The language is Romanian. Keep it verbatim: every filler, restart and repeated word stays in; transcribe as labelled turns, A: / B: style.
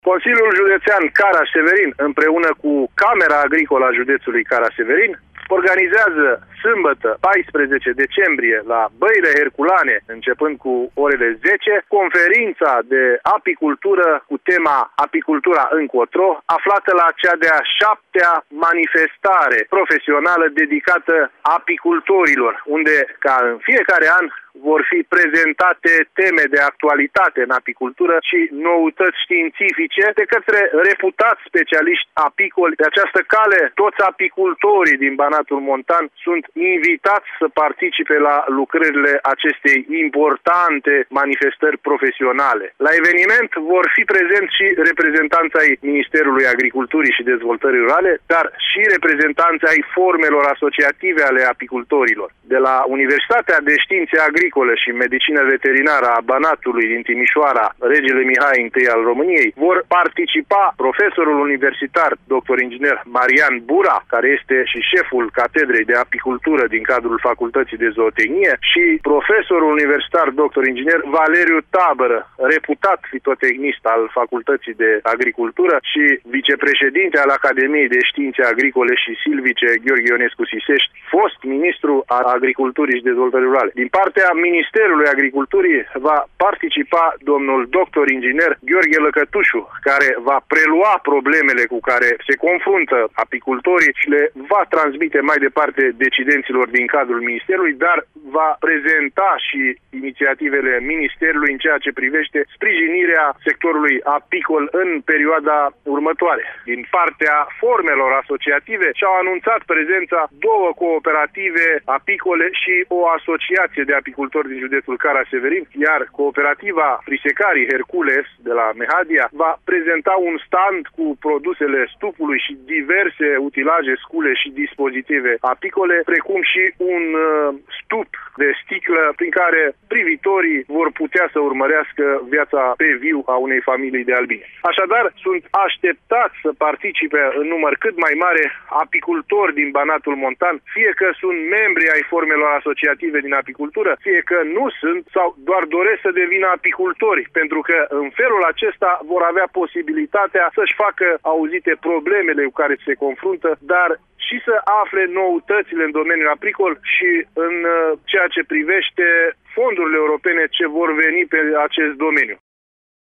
A: Consiliul Județean Cara-Severin, împreună cu Camera Agricolă a județului Cara-Severin, organizează sâmbătă, paisprezece decembrie, la Băile Herculane, începând cu orele zece, conferința de apicultură cu tema Apicultura încotro, aflată la cea de-a șaptea manifestare profesională dedicată apicultorilor, unde, ca în fiecare an, vor fi prezentate teme de actualitate în apicultură și noutăți științifice de către reputați specialiști apicoli. De această cale, toți apicultorii din Banatul Montan sunt invitați să participe la lucrările acestei importante manifestări profesionale. La eveniment vor fi prezenți și reprezentanți ai Ministerului Agriculturii și Dezvoltării Rurale, dar și reprezentanți ai formelor asociative ale apicultorilor. De la Universitatea de Științe Agricole și Medicină Veterinară a Banatului din Timișoara, Regele Mihai I al României, vor participa profesorul universitar, doctor inginer Marian Bura, care este și șeful Catedrei de Apicultură din cadrul Facultății de Zootehnie, și profesorul universitar, doctor inginer Valeriu Tabără, reputat fitotehnist al Facultății de Agricultură și vicepreședinte al Academiei de Științe Agricole și Silvice, Gheorghe Ionescu Sisești, fost ministru al Agriculturii și Dezvoltării Rurale. Din partea Ministerului Agriculturii va participa domnul doctor inginer Gheorghe Lăcătușu, care va prelua problemele cu care se confruntă apicultorii și le va transmite mai departe decidenților din cadrul Ministerului, dar va prezenta și inițiativele Ministerului în ceea ce privește sprijinirea sectorului apicol în perioada următoare. Din partea formelor asociative și-au anunțat prezența două cooperative apicole și o asociație de apicultori din județul Cara-Severin, iar cooperativa Frisecarii Hercules de la Mehadia va prezenta un stand cu produsele stupului și diverse utilaje, scule și dispozitive apicole, precum și un uh, stup de sticlă prin care privitorii vor putea să urmărească viața pe viu a unei familii de albine. Așadar, sunt așteptați să participe în număr cât mai mare apicultori din Banatul Montan, fie că sunt membri ai formelor asociative din apicultură, fie că nu sunt sau doar doresc să devină apicultori, pentru că în felul acesta vor avea posibilitatea să-și facă auzite problemele cu care se confruntă, dar și să afle noutățile în domeniul apricol și în ceea ce privește fondurile europene ce vor veni pe acest domeniu.